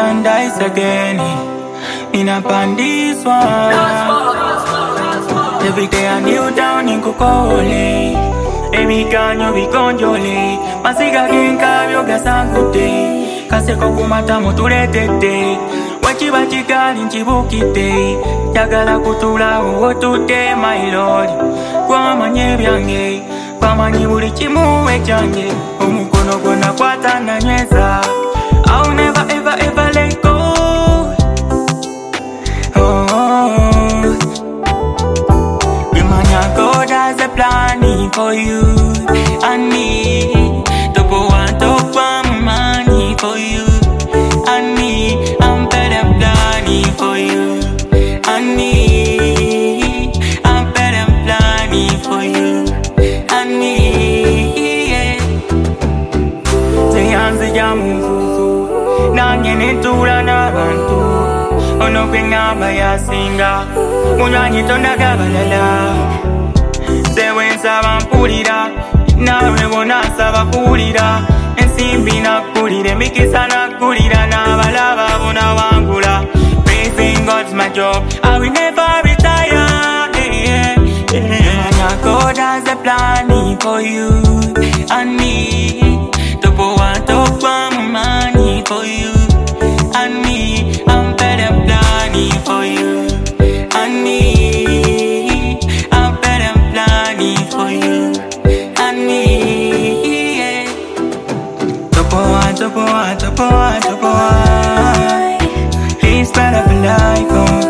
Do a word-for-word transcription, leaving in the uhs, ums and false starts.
and dice again. In a pandiswa. Every day I kneel down in Kokole. Every canyo vi conjole. Masiga ginka yoga sangute. Kase kokumata mutuletete. Wachiba chikali nchibukite. Yagala kutula uotute my lord. Kwa manye byange. Kwa manye buli chimuwe change. Umukono gona kwata na nyeza. I'll never ever ever let go. Oh, Imanya God has a plan for you and me. To go and talk one money for you and me. I'm better planning for you and me. I'm better planning for you and me. Yeah. Say hands jamu. Nange netura n'abantu ono kwengamba yasinga munywanyi tondaga balala sewe nsaba mpulira nawe bona nsaba kuwulira ensimbi nakkulira emikisa nakkulira n'abalaba bona wangula. Praising God's my job, I will never retire. Yeah, yeah, yeah. God has a plan for you and me. To go and talk one money for you and me. I'm better planning for you and me. I'm better planning for you and me. Yeah. Topoa, topoa, topoa, topoa. He's better for life. Oh.